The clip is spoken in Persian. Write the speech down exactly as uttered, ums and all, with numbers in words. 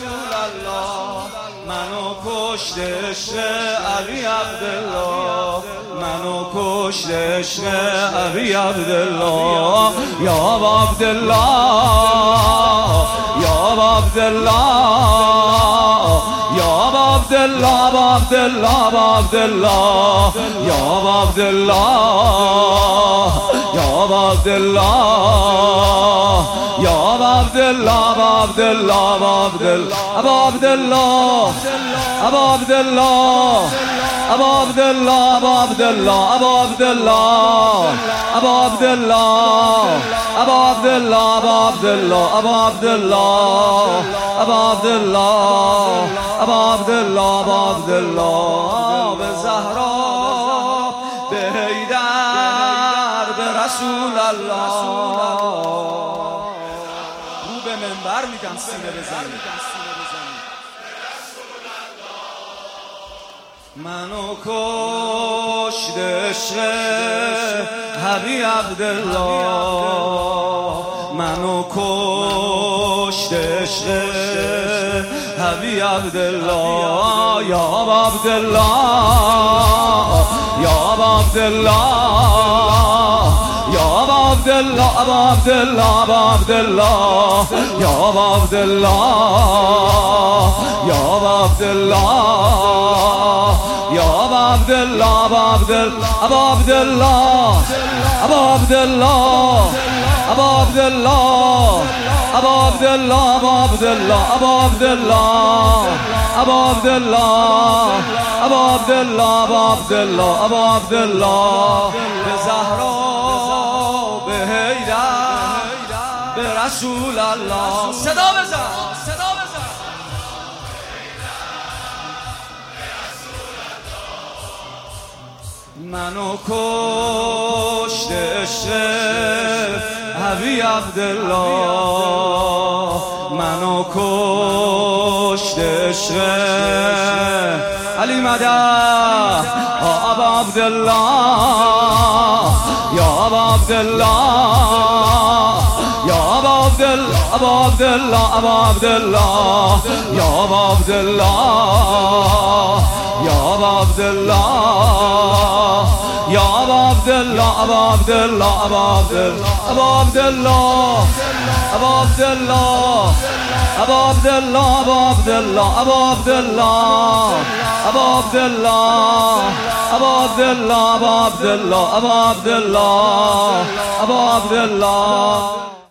رسول الله منو کشت عشق علی عبدالله منو کشت عشق علی عبدالله یا عبدالله یا عبدالله یا عبدالله عبدالله عبدالله یا عبدالله یا عبدالله یا عبدالله عبدالله عبدالله ابا عبدالله ابا عبدالله ابا عبدالله ابا عبدالله ابا عبدالله ابا عبدالله ابا عبدالله ابا عبدالله ابا عبدالله ابا عبدالله ابا عبدالله ابا عبدالله به زهرا به حیدر به رسول الله رو به منبر میگم سینه بزنید منو کشت عشق حبیب عبدالله منو کشت عشق حبیب عبدالله یا عبدالله یا عبدالله یا عبدالله ابا عبدالله ابا عبدالله یا عبدالله یا عبدالله یا عبدالله ابا عبدالله ابا عبدالله ابا عبدالله ابا عبدالله ابا عبدالله ابا عبدالله ابا عبدالله ابا عبدالله ابا عبدالله ابا عبدالله ابا عبدالله به زهرا به حیدر به رسول الله صدا بزن صدا بزن منو کشت عشق حبیب عبدالله منو کشت عشق علی مدد ابا عبدالله یا ابا عبدالله یا ابا عبدالله ابا عبدالله ابا عبدالله یا ابا عبدالله یا ابا عبدالله یا ابا عبدالله ابا عبدالله ابا عبدالله ابا عبدالله ابا عبدالله ابا عبدالله ابا عبدالله ابا عبدالله ابا عبدالله ابا عبدالله ابا عبدالله ابا عبدالله ابا عبدالله